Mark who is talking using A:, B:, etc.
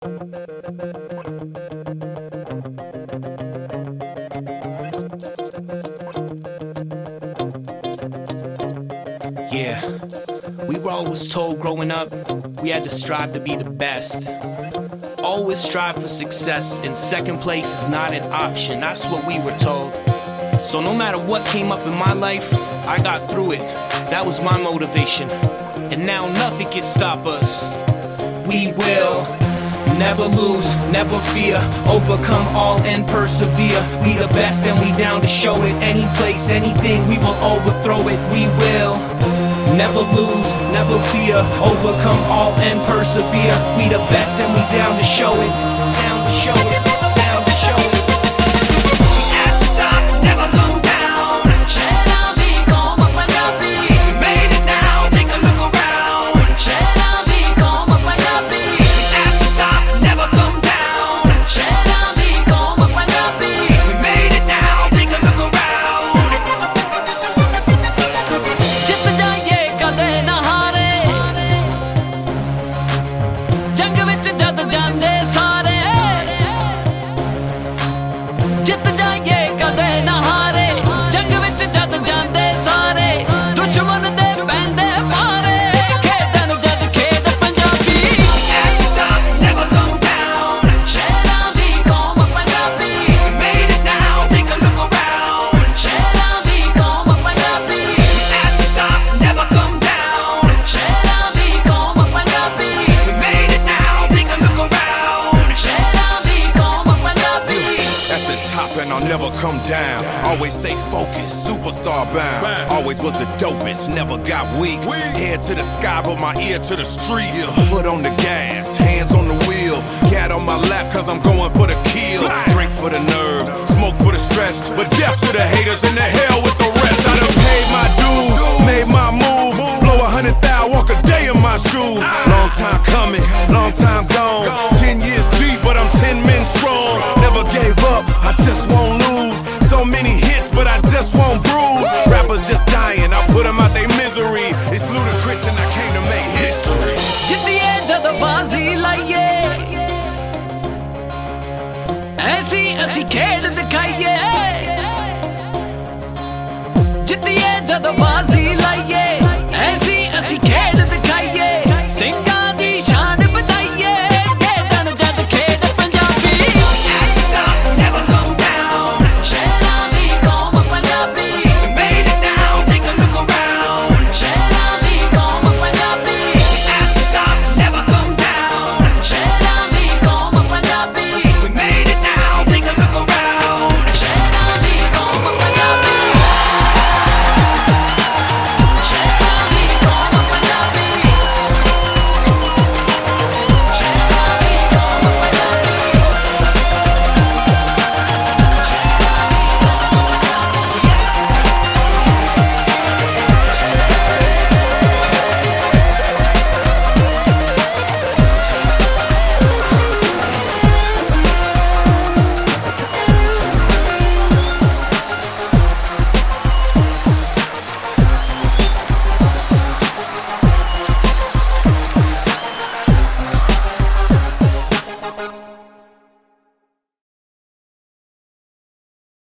A: Yeah, we were always told growing up we had to strive to be the best. Always strive for success, and second place is not an option. That's what we were told. So no matter what came up in my life, I got through it. That was my motivation. And now nothing can stop us. We will never lose, never fear, overcome all and persevere. We the best and we down to show it. Any place, anything, we will overthrow it. We will never lose, never fear, overcome all and persevere. We the best and we down to show it. Down to show it, down to show it. We at the top, never come down. We made it now, take a look around.
B: And I'll never come down. Always stay focused, superstar bound. Always was the dopest, never got weak. Head to the sky, but my ear to the street. Foot on the gas, hands on the wheel. Cat on my lap, cause I'm going for the kill. Drink for the nerves, smoke for the stress. But death to the haters and the hell with the rest. I done paid my dues, made my move. Blow 100,000, walk a day in my shoes. Long time coming, long time gone. 10 years deep, but I'm 10 men strong. Never gave up, I just won't lose. So many hits, but I just won't bruise. Rappers just dying, I put them out their misery. It's ludicrous and I came to make history.
C: जितनी जद बाजी लाइए ऐसी ऐसी खेल दिखाइए जितनी जद बाजी